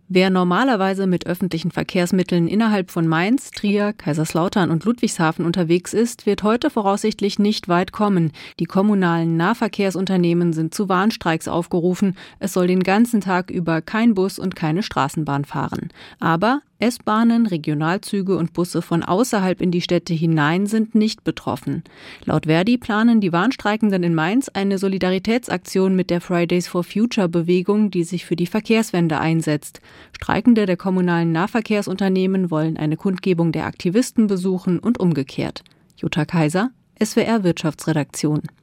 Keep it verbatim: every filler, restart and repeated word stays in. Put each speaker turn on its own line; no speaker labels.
Wer normalerweise mit öffentlichen Verkehrsmitteln innerhalb von Mainz, Trier, Kaiserslautern und Ludwigshafen unterwegs ist, wird heute voraussichtlich nicht weit kommen. Die kommunalen Nahverkehrsunternehmen sind zu Warnstreiks aufgerufen. Es soll den ganzen Tag über kein Bus und keine Straßenbahn fahren. Aber S-Bahnen, Regionalzüge und Busse von außerhalb in die Städte hinein sind nicht betroffen. Laut Verdi planen die Warnstreikenden in Mainz eine Solidaritätsaktion mit der Fridays for Future Bewegung, die sich für die Verkehrswende einsetzt. Streikende der kommunalen Nahverkehrsunternehmen wollen eine Kundgebung der Aktivisten besuchen und umgekehrt. Jutta Kaiser, S W R Wirtschaftsredaktion.